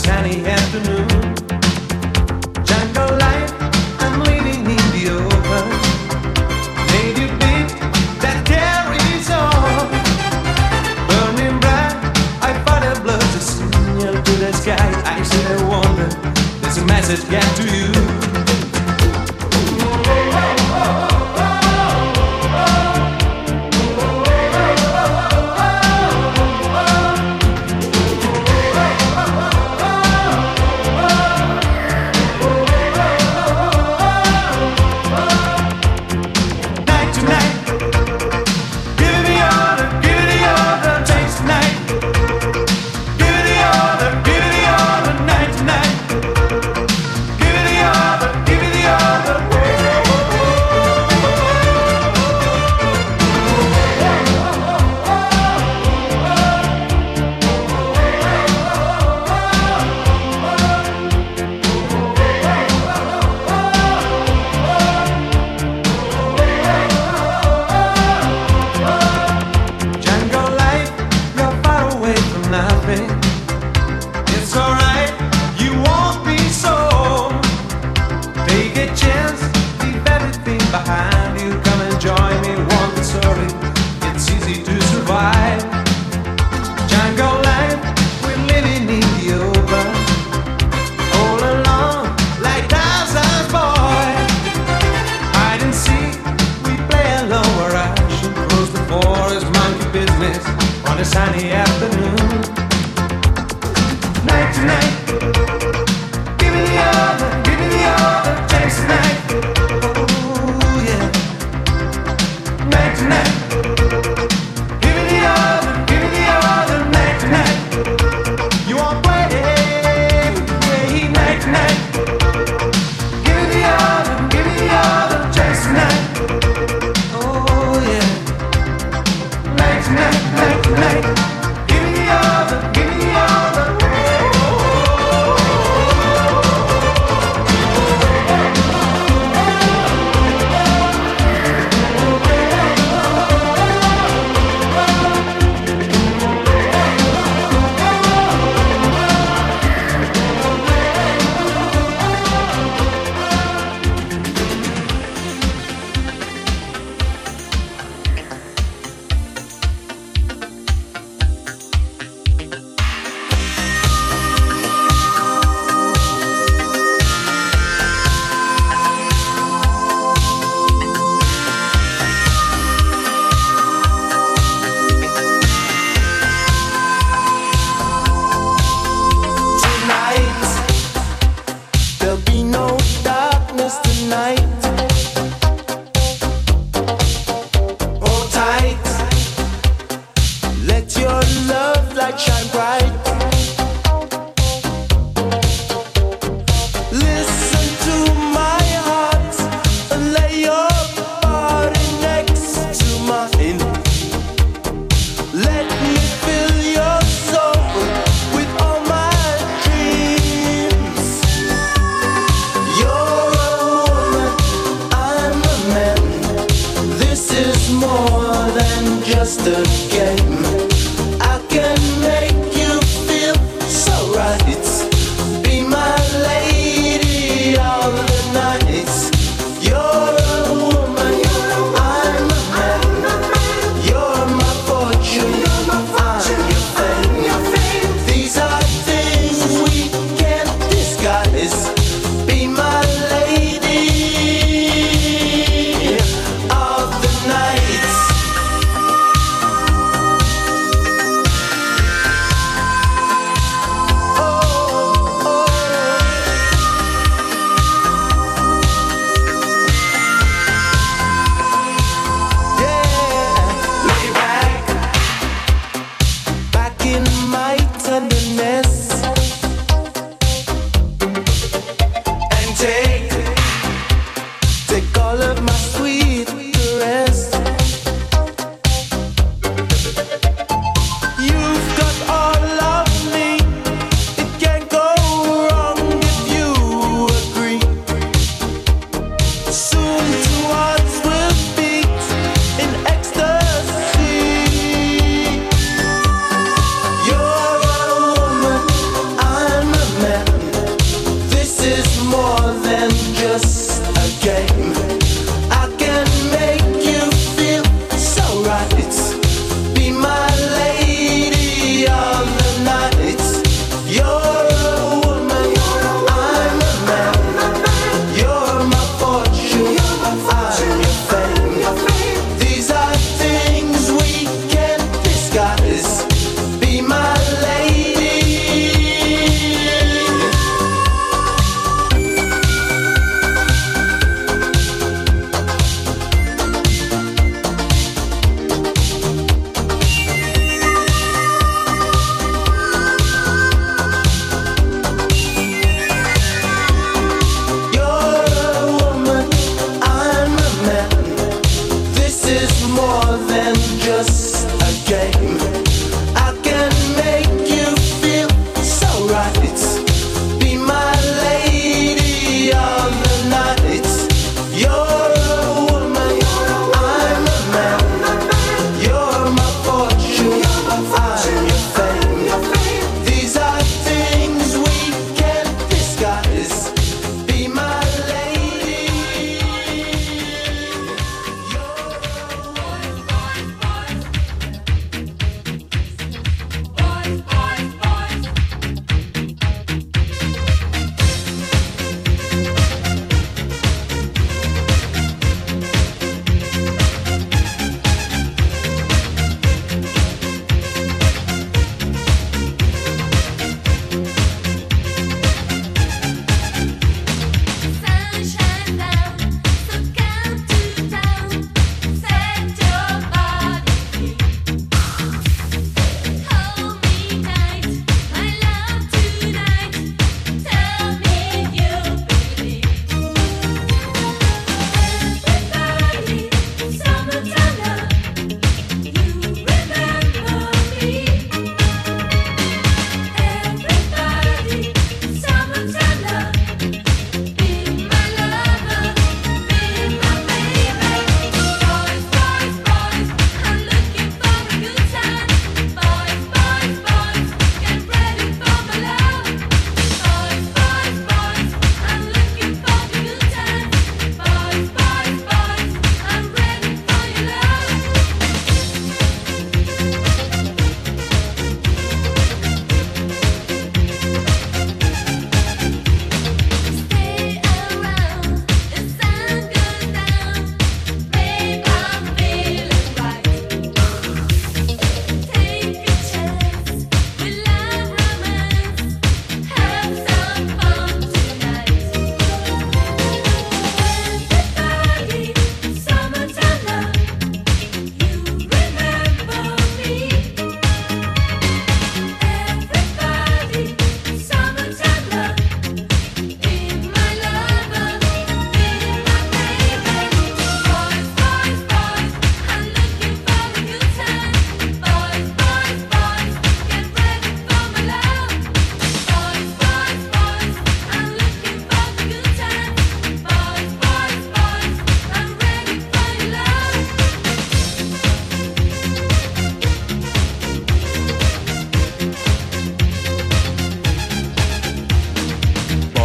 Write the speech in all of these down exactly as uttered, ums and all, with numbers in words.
sunny afternoon. Jungle life, I'm living in the open. Native beat that carries on. Burning bright, I find a blood to signal to the sky. I see a wonder, there's a message get to you. It's alright, you won't be sold. Take a chance, leave everything behind you. Come and join me, walk the story. It's easy to survive. Jungle life, we're living in the open. All alone, like Tarzan's boy. Hide and seek, we play alone where I should close the forest, monkey business on a sunny afternoon. Night to night, give me the other, give me the other chance tonight. Oh yeah. Night to night, give me the other, give me the other night to night. You won't play, play night to night. Give me the other, give me the other chance tonight. Oh yeah. Night to night, night to night. Give me the other, give me the other. Oh.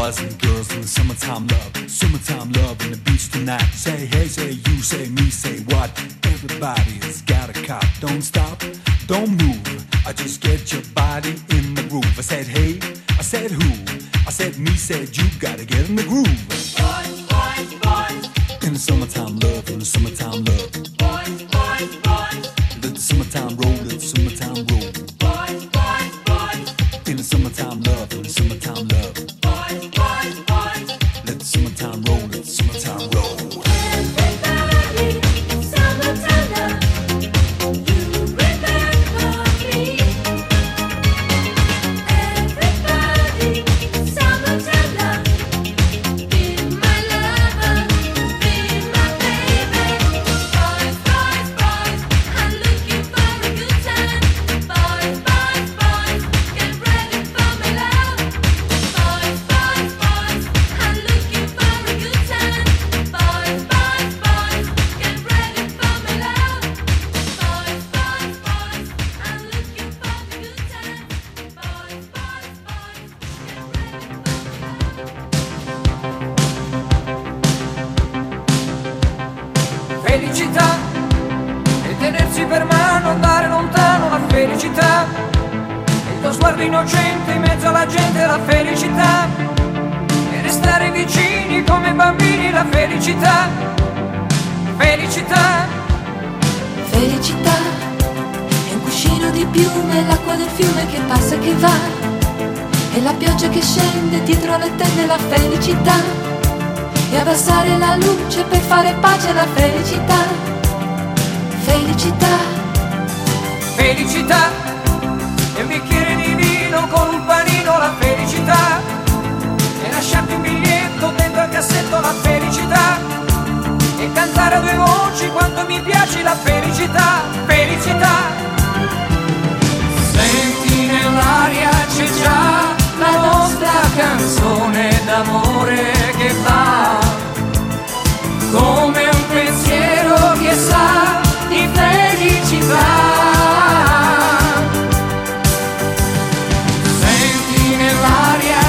boys and girls in the summertime love, summertime love in the beach tonight. Say hey, say you, say me, say what? Everybody's got a cop. Don't stop, don't move. I just get your body in the groove. I said hey, I said who? I said me, said you. Gotta get in the groove. Boys, boys, boys. In the summertime love, in the summertime love. Boys, boys, boys. Let the summertime roll, let the summertime roll. Boys, boys, boys. In the summertime love, in the summertime love. Boys, boys, boys. Let the summertime roll, let the summertime roll. Everybody, summertime love. You remember me. Everybody, summertime love. Be my lover, be my baby. Boys, boys, boys. I'm looking for a good time. Boys, boys, boys. Get ready for my love. Boys, boys, boys. I'm looking for a good time. Boys, boys, boys. Get ready for my love. Boys, boys, boys. I'm looking for a good time. Boys, boys, boys. Felicità e tenersi per mano, andare lontano, la felicità. Il tuo sguardo innocente in mezzo alla gente, la felicità. E restare vicini come bambini, la felicità. Felicità. Felicità è un cuscino di piume, l'acqua del fiume che passa e che va, e la pioggia che scende dietro le tende, la felicità. E abbassare la luce per fare pace, la felicità. Felicità. Felicità. E un bicchiere di vino con un panino, la felicità. E lasciarti un biglietto dentro al cassetto, la felicità. E cantare a due voci quanto mi piace, la felicità. Felicità. Senti nell'aria c'è già la nostra canzone d'amore che va come un pensiero che sa di felicità. Senti nell'aria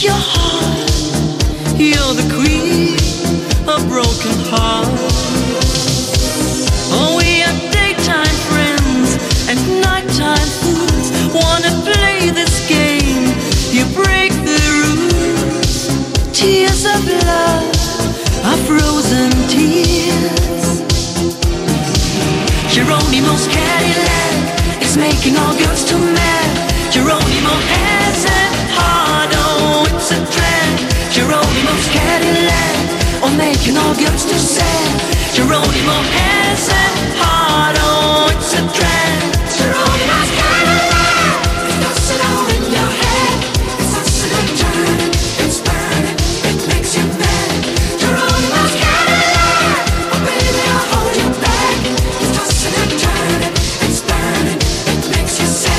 your heart. You're the queen of broken hearts. Oh, we are daytime friends and nighttime fools. Wanna play this game? You break the rules. Tears of love are frozen tears. Geronimo's Cadillac is making all girls too mad. Geronimo has a heart, oh, it's a drag. Geronimo's Cadillac, oh, making all girls too sad. Geronimo has a heart, oh, it's a drag. Geronimo's Cadillac, it's tossing all in your head. It's tossing and turning, it's burning, it makes you mad. Geronimo's Cadillac, oh baby, I'll hold you back. It's tossing and turning, it's burning, it makes you sad.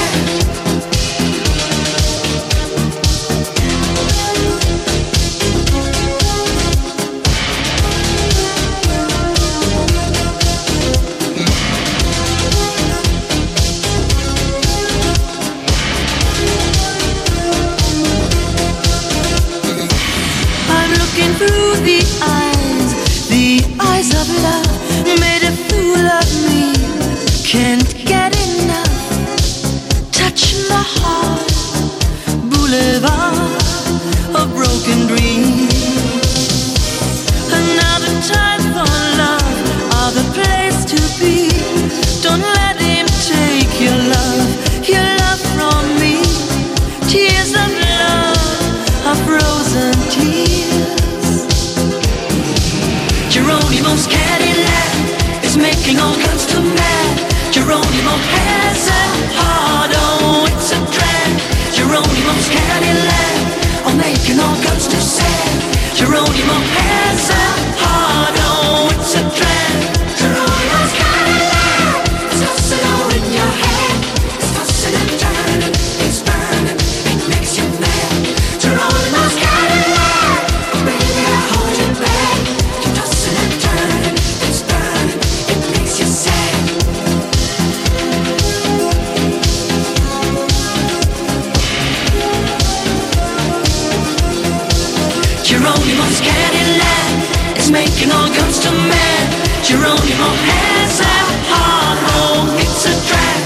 Through the eyes, the eyes of love, made a fool of me, can't get enough. Touch my heart, boulevard of broken dreams. Another time for love, other place to be. Don't let him take your love, your love from me. Tears of love are frozen tears. Geronimo's Cadillac is making all girls too mad. Geronimo has a heart, oh, it's a drag. Geronimo's Cadillac, oh, making all girls too sad. Geronimo has a heart, oh, it's a drag. Geronimo's Cadillac, it's tossing all in your head. It's tossing and turning, it's burning, it makes you mad. Geronimo's Cadillac, oh, baby, I hold you back. Tossing and turning, it's burning, it makes you sad. Geronimo's Cadillac is making all girls too mad. Geronimo has a heart, oh, it's a drag.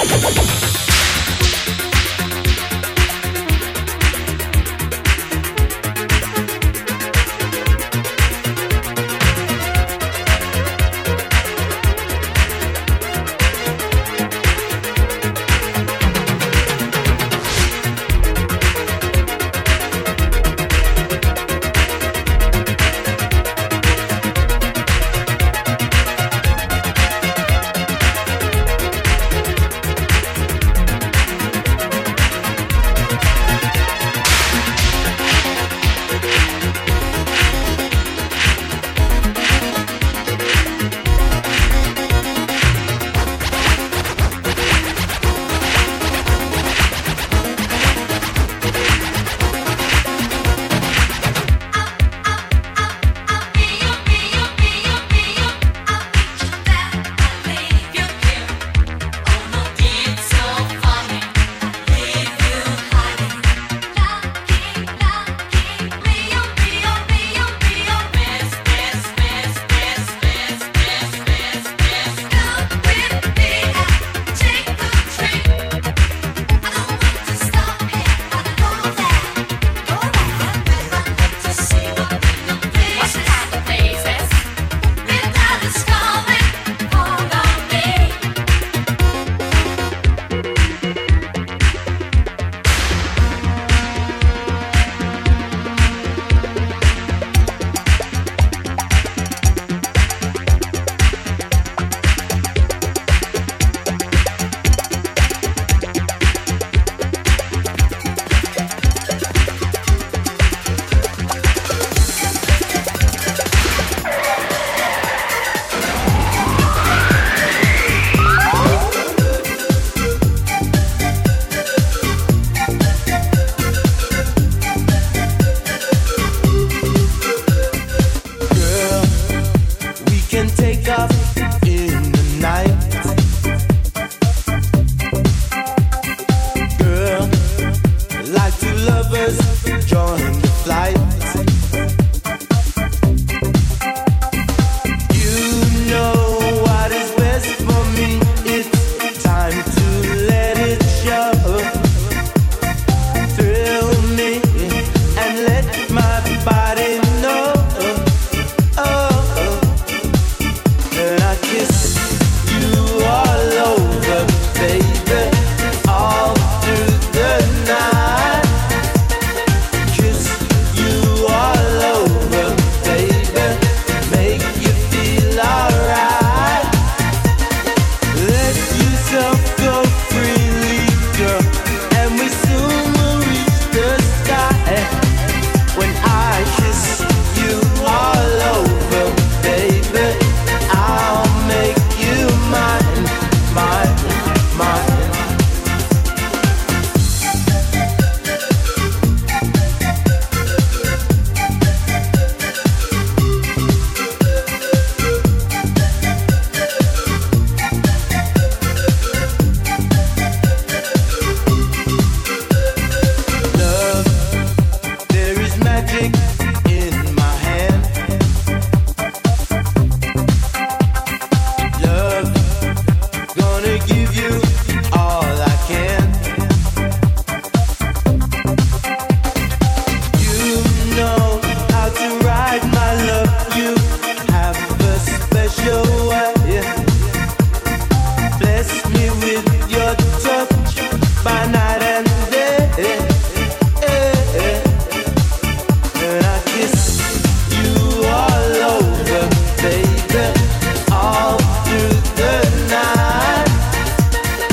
All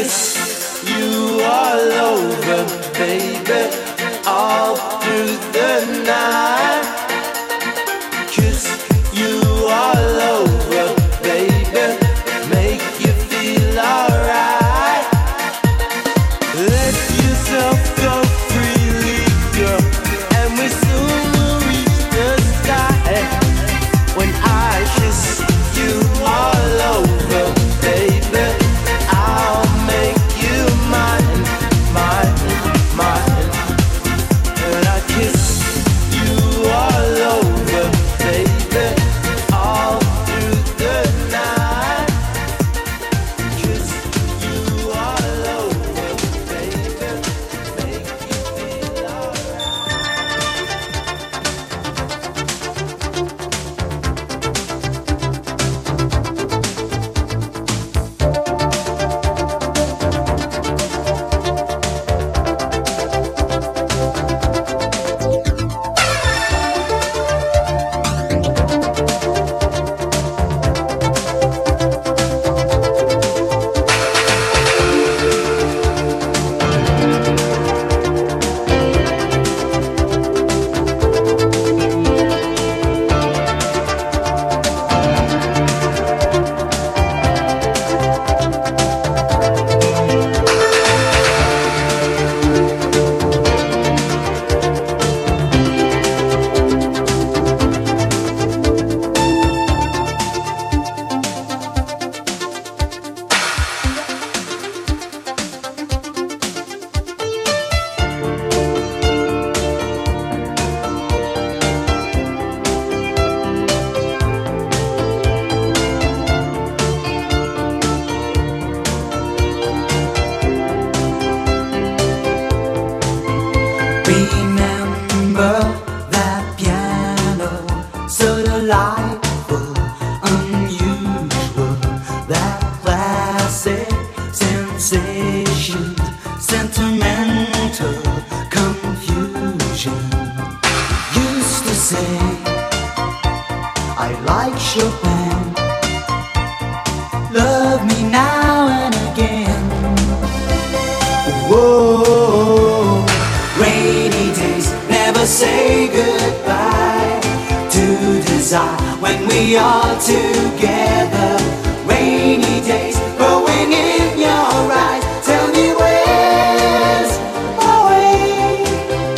kiss you all over, baby, all through the night. Kiss you all over, baby, make you feel alright. Let yourself go freely, girl, and we soon will reach the sky. When I kiss you all over, baby, I'll make you mine, mine, mine. And I kiss you all over, baby, all through the night. Kiss you all over, baby, make you feel alright. Remember that piano, so delightful, unusual, that classic sensation, sentimental confusion. Used to say, I like Chopin, love me now and again. Whoa, rainy days never say goodbye to desire when we are together. Rainy days growing in your eyes. Tell me where's my way?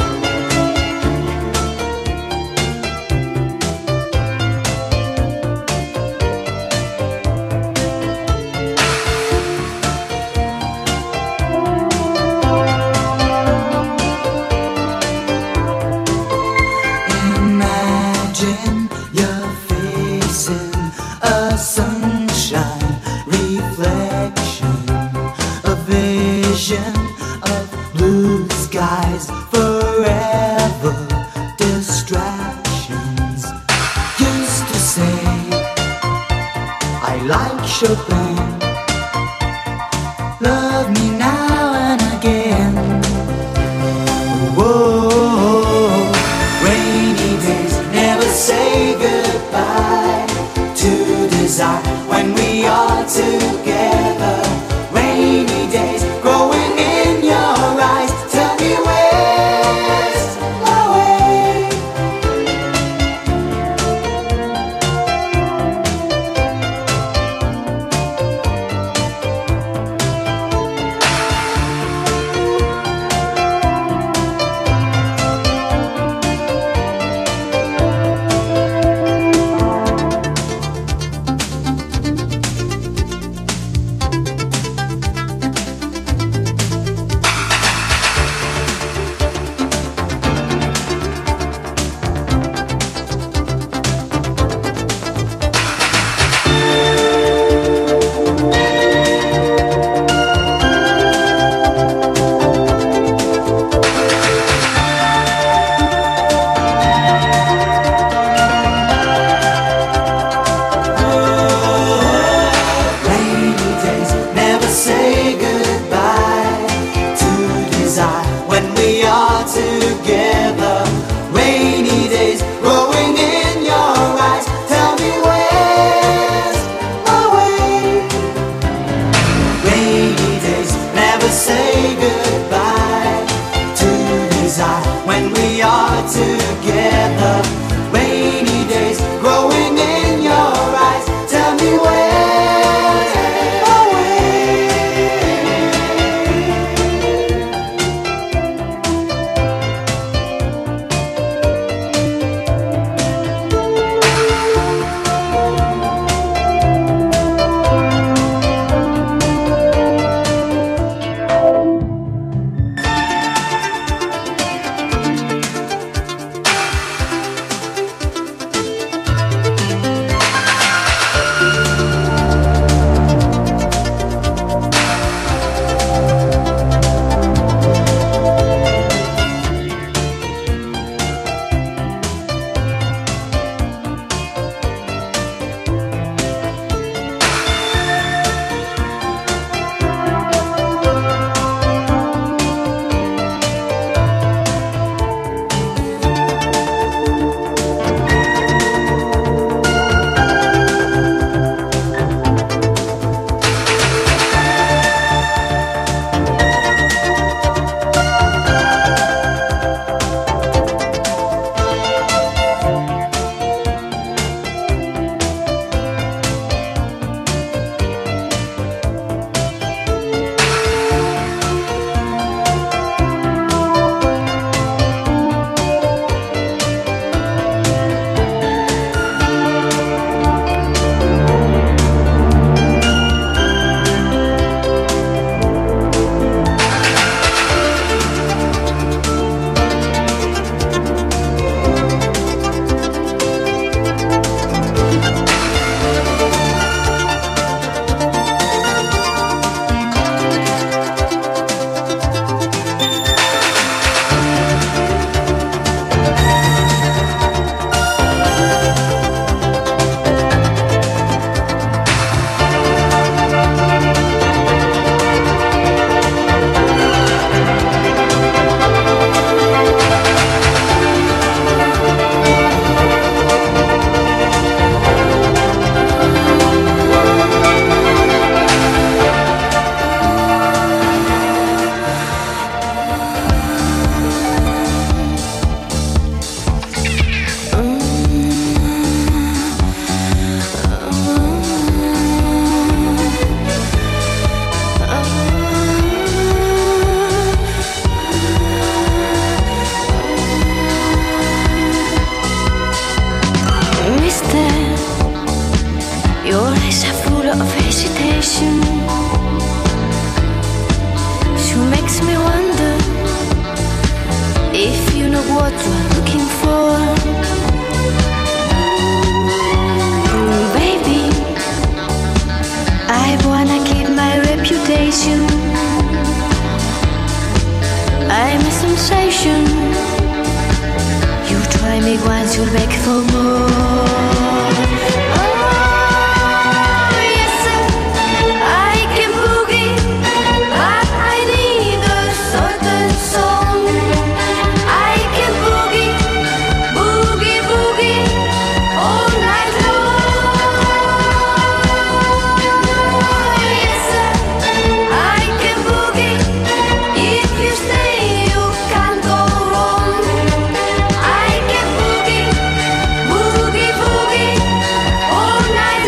Imagine you're facing a sunshine reflection, a vision of blue skies, forever distractions. Used to say, I like Chopin, love me now and again. Whoa, rainy days never say goodbye to desire when we are together. Rainy days growing in your eyes. Tell me where never say goodbye to desire when we are together. Rainy days growing in your eyes. Tell me where away. I'm a sensation. You try me once, you'll beg for more. Oh, yes, sir, I can boogie, but I need a certain song. I can boogie, boogie, boogie all night long. Yes, sir, I can boogie. If you stay, you can't go wrong. I can boogie, boogie, boogie all night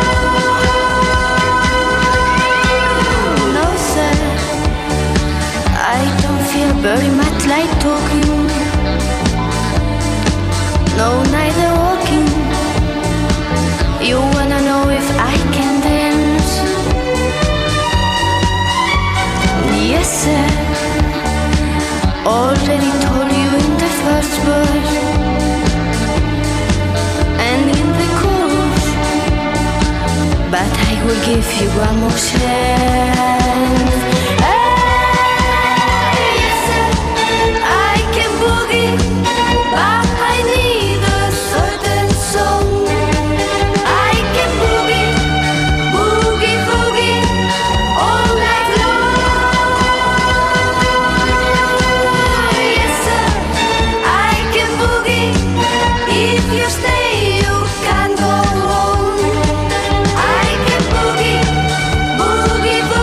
long. No, sir, I don't feel very much like talking. No, neither walking. You wanna know if I can dance? Yes, sir. Already told you in the first verse and in the chorus, but I will give you one more chance. Hey, yes, sir, I can boogie, but I need a certain song. I can boogie, boogie, boogie all night long. Yes, sir, I can boogie. If you stay, you can't go wrong. I can boogie, boogie, boogie.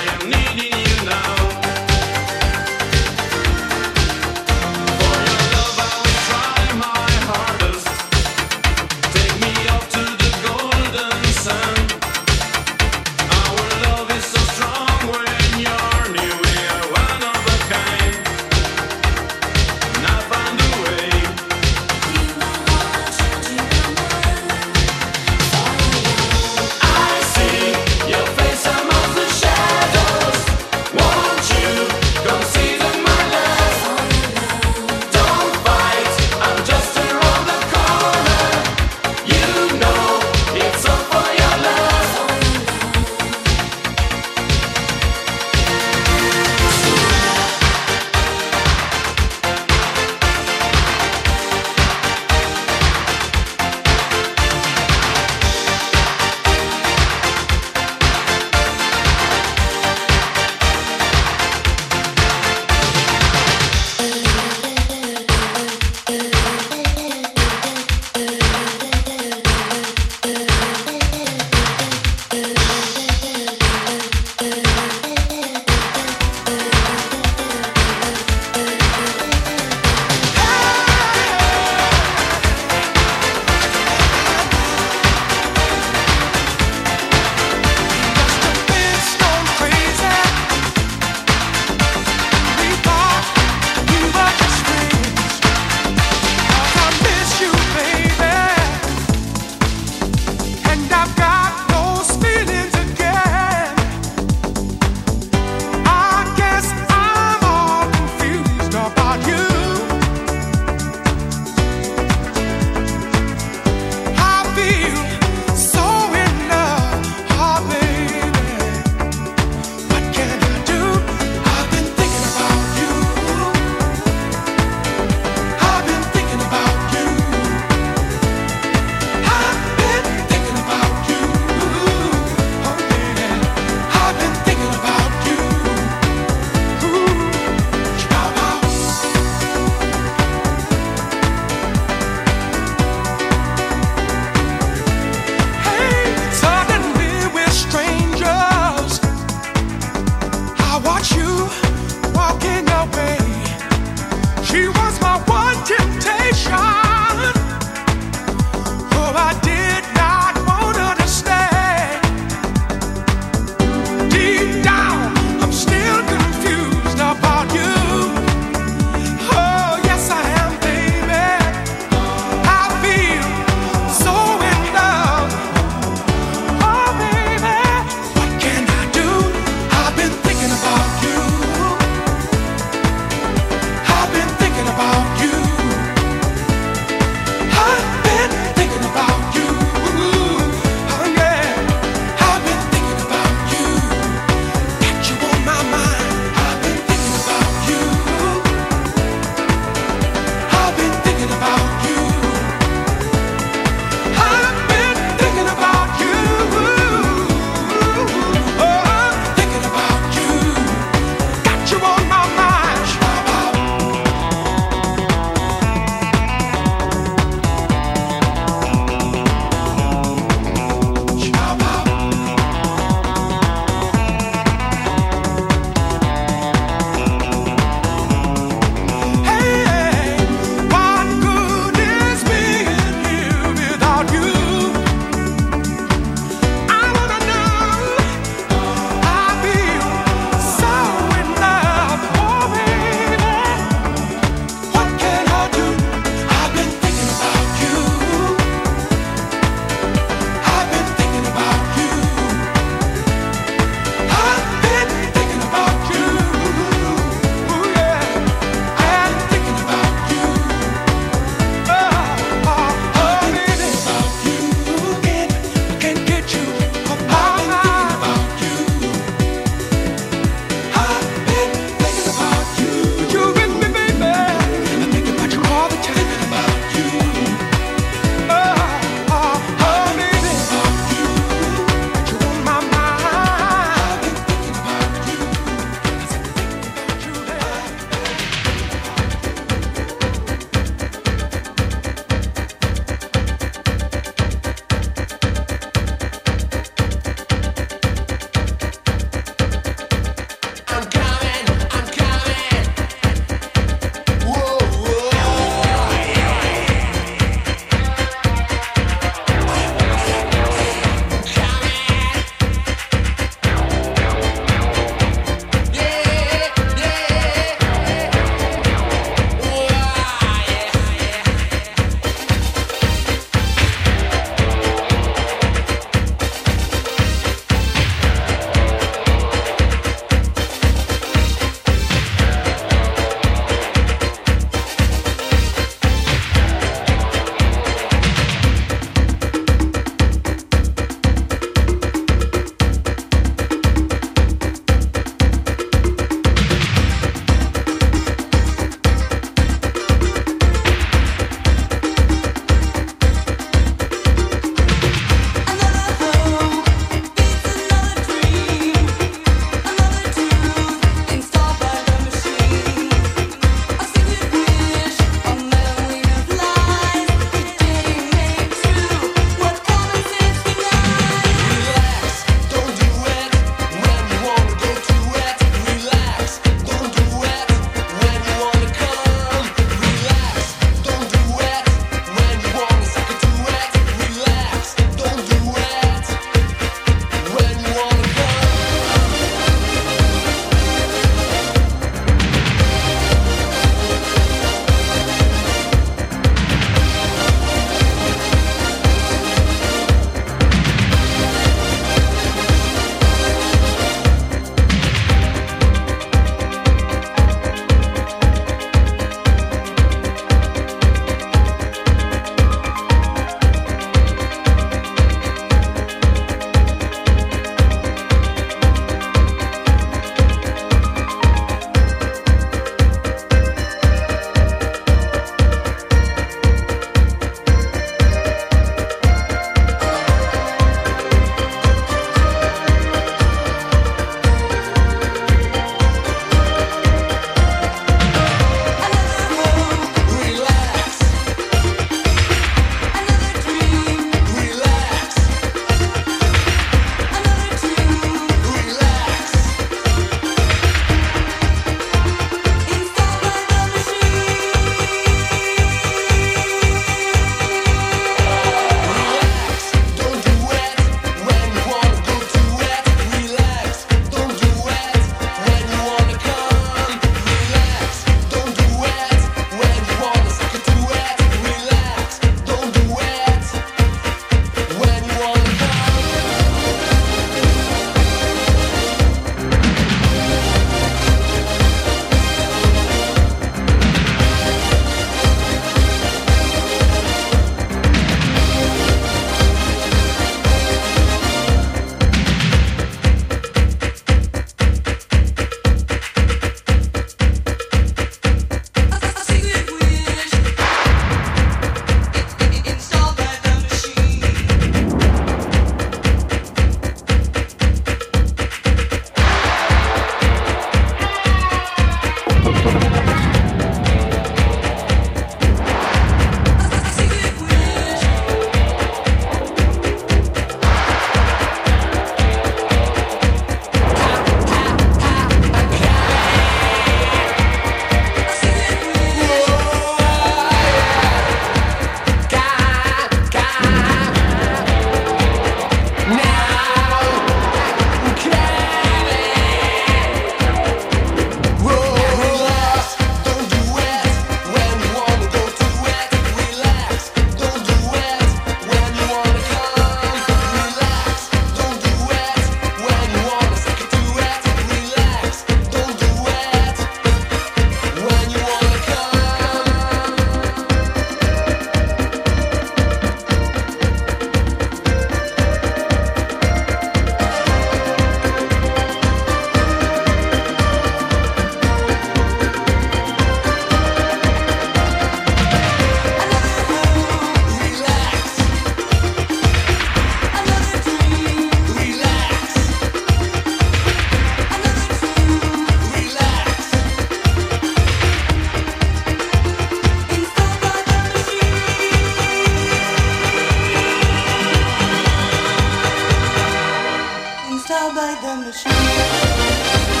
star by the machine.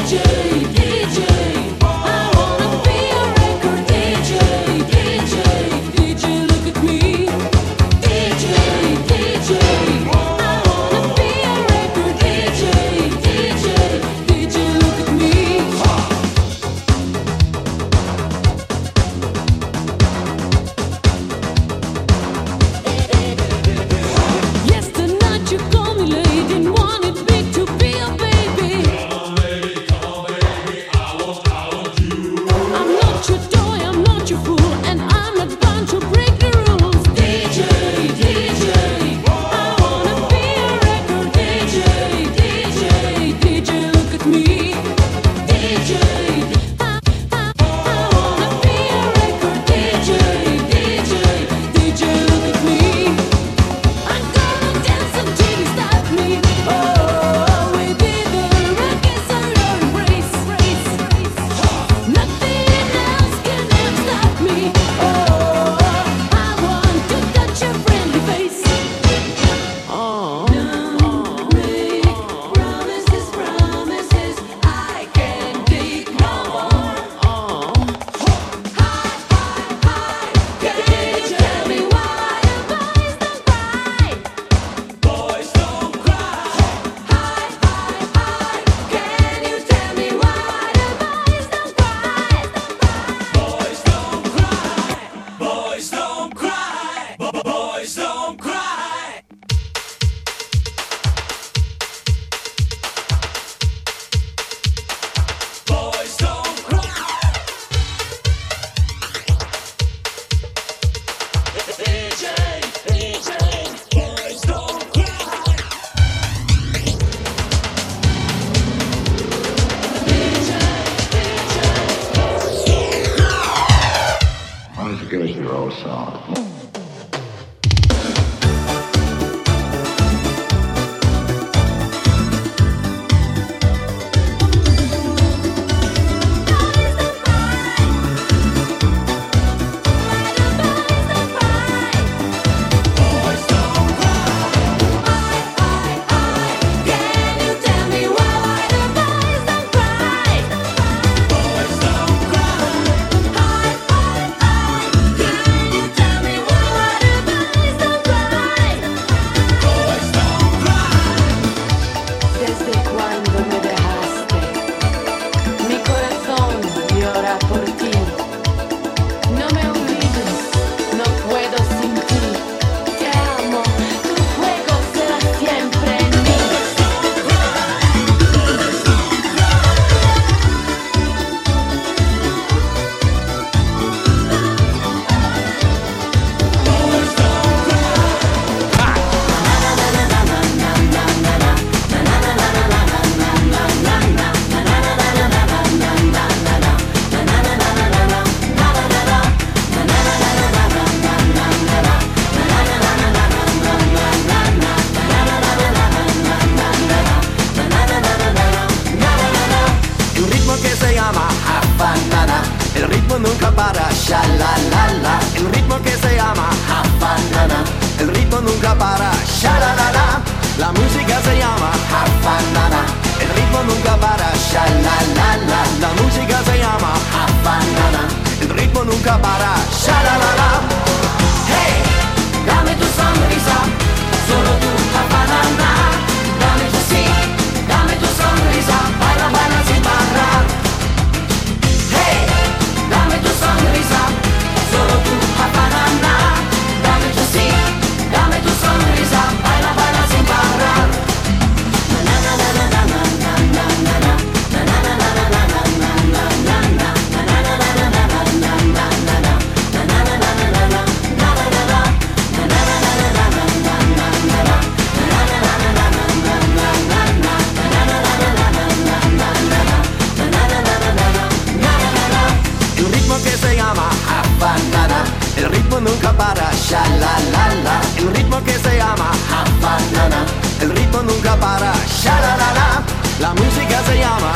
La musica se llama